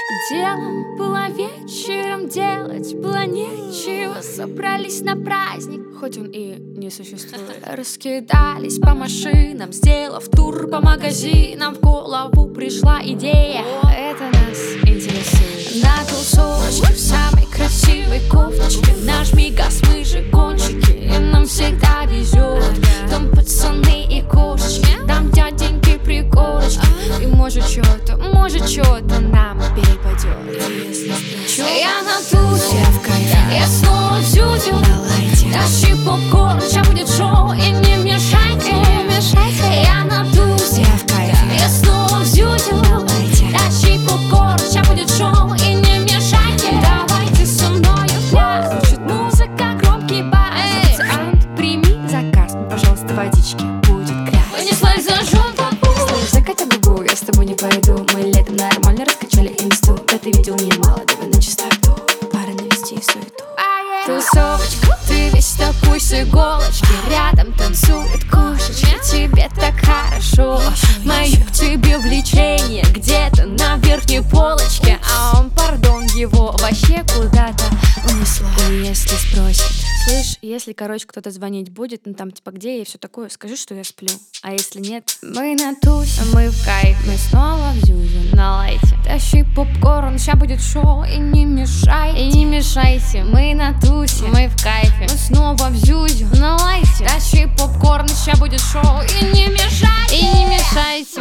Делом было вечером, делать было нечего. Собрались на праздник, хоть он и не существует. Раскидались по машинам, сделав тур по магазинам. В голову пришла идея, это нас интересует. На тусовочке в самой красивой кофточке нажми газ, мы же гонщики, и нам всегда везет. Там пацаны и кошечки, там дяденьки приколочки. И может что-то нам перепадет. Я на тусе, я в кайфе, я снова в зюзю. Тащи попкорн, ща будет шоу, и не мешайте. Я на тусе, я в кайфе, я снова в зюзю. Тащи попкорн, ща будет шоу, и не мешайте. Давайте со мною пляс. Звучит музыка, громкий бас. Официант, прими заказ, ну, пожалуйста, водички, будет грязь. Понеслась зажжён попу. слышь, закатя губу, я с тобой не пойду. Мы летом нормально раскачали инсту. Да ты видел немало, давай на чистоту. Пора навести суету. Тусовочка, ты весь такой с иголочки. Рядом танцует кошечка, тебе так хорошо. Мое к тебе влечение где-то на верхней полочке. А он, пардон, его вообще куда-то унесла. И если спросит, слышь, если, короче, кто-то звонить будет, ну там типа где я и все такое, скажи, что я сплю. А если нет, мы на тусе, мы в кайф, мы снова в зюзю на лайте. Тащи попкорн, ща будет шоу, и не мешайте, мы на тусе, мы в кайфе, мы снова в зюзю на лайте. Тащи попкорн, ща будет шоу, и не мешайте.